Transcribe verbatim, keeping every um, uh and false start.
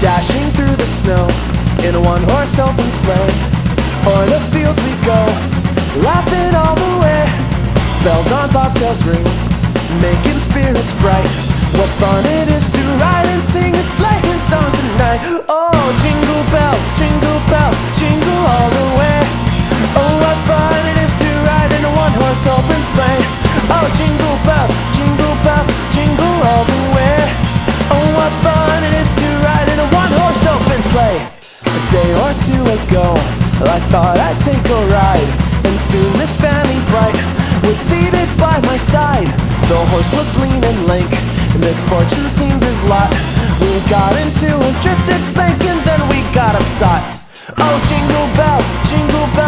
dashing through the snow in a one-horse open sleigh. O'er the fields we go, laughing all the way. Bells on bobtails ring, making spirits bright. What fun it is to ride and sing a sleighing song tonight. Oh, jingle bells, jingle bells, jingle all the way. Oh, what fun it is to ride in a one-horse open sleigh. Oh, jingle bells, jingle bells, jingle all the way. Oh, what fun it is to ride in a one-horse open sleigh. A day or two ago, I thought I'd take a ride, and soon Miss Fanny Bright was seated by my side. The horse was lean and lank, misfortune seemed his lot. We got into a drifted bank and then we got upsot. Oh, jingle bells, jingle bells,